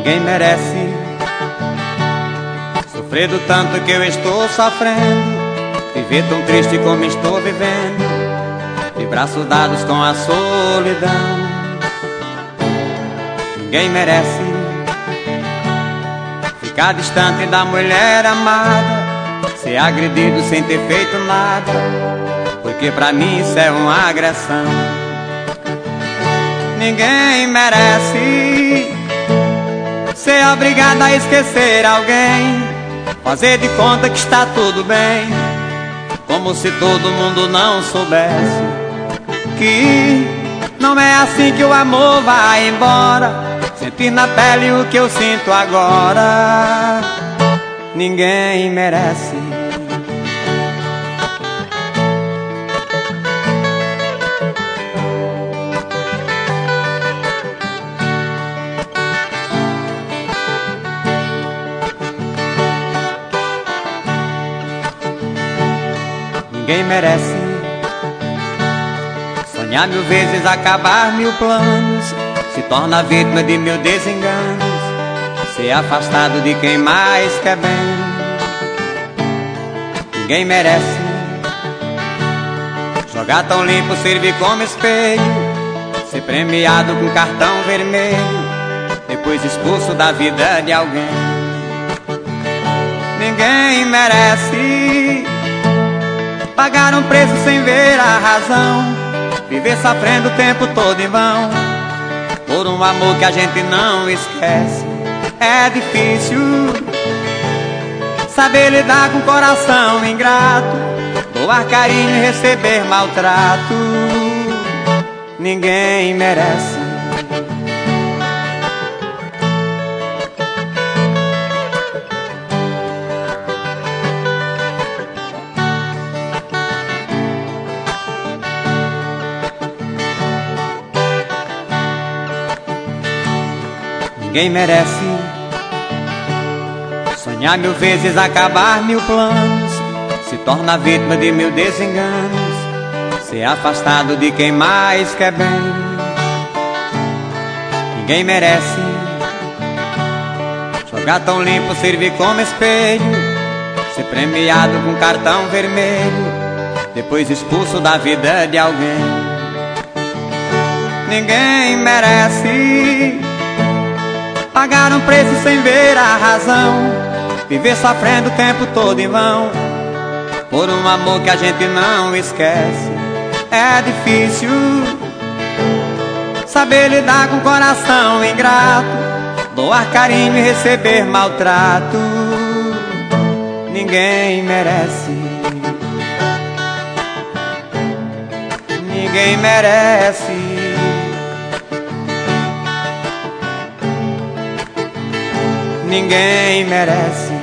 Ninguém merece sofrer do tanto que eu estou sofrendo, viver tão triste como estou vivendo, de braços dados com a solidão. Ninguém merece ficar distante da mulher amada, ser agredido sem ter feito nada, porque pra mim isso é uma agressão. Ninguém merece ser obrigado a esquecer alguém, fazer de conta que está tudo bem, como se todo mundo não soubesse que não é assim que o amor vai embora. Sentir na pele o que eu sinto agora. Ninguém merece. Ninguém merece sonhar 1000 vezes, acabar 1000 planos, se torna vítima de 1000 desenganos, ser afastado de quem mais quer bem. Ninguém merece jogar tão limpo, servir como espelho, ser premiado com cartão vermelho, depois expulso da vida de alguém. Ninguém merece pagar um preço sem ver a razão, viver sofrendo o tempo todo em vão, por um amor que a gente não esquece. É difícil saber lidar com o coração ingrato, doar carinho e receber maltrato. Ninguém merece. Ninguém merece sonhar 1000 vezes, acabar 1000 planos, se torna vítima de 1000 desenganos, ser afastado de quem mais quer bem. Ninguém merece jogar tão limpo, servir como espelho, ser premiado com cartão vermelho, depois expulso da vida de alguém. Ninguém merece pagar um preço sem ver a razão, viver sofrendo o tempo todo em vão, por um amor que a gente não esquece. É difícil saber lidar com o coração ingrato, doar carinho e receber maltrato. Ninguém merece. Ninguém merece. Ninguém merece.